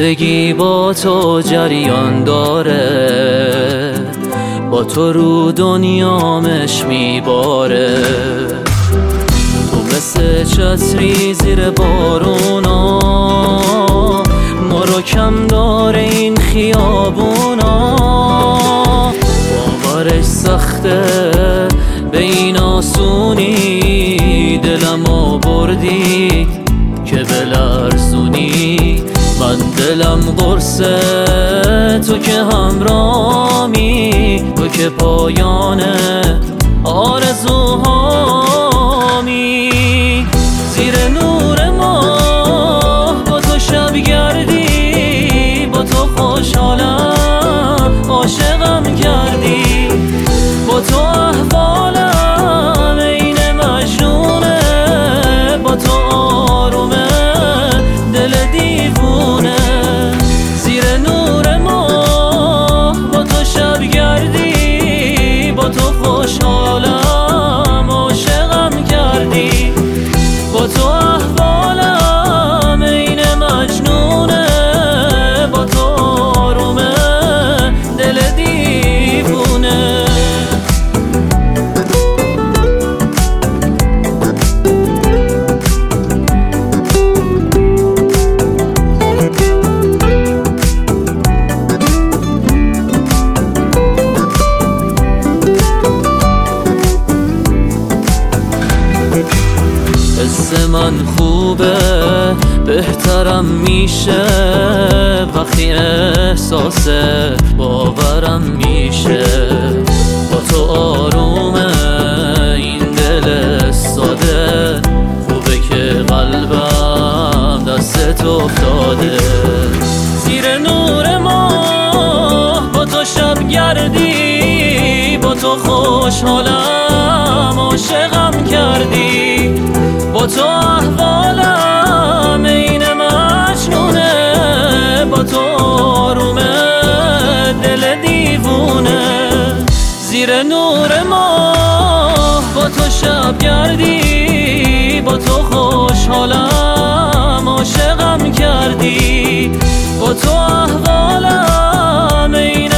زندگی با تو جریان داره، با تو رو دنیامش میباره. تو مثل چتری زیر بارونا، ما رو کم داره این خیابونا. باورش سخته به این آسونی، دلمو بردی که بلرزونی. من دلم قرصه تو که همرامی، تو که پایان آرزوهامی. زیر نور ماه با تو شب گردی، با تو خوشحالم عاشقم کردی. با تو احوالم این مجنونه، با تو آرومه دل دیوونه. زیر نور ماه با تو شب گردی، با تو خوشحالم عاشقم کردی. با تو احوالم این مجنونه، با تو آرومه دل دیوونه. حس من خوبه بهترم میشه، وقتی احساس باورم میشه. با تو آرومه این دل ساده، خوبه که قلبم دستت افتاده. زیر نور ماه با تو شب گردی، با تو خوشحالم عاشقم کردی. با تو احوالم این مجنونه، با تو آرومه دل دیوونه. زیر نور ماه با تو شب گردی، با تو خوشحالم عاشقم کردی. با تو احوالم این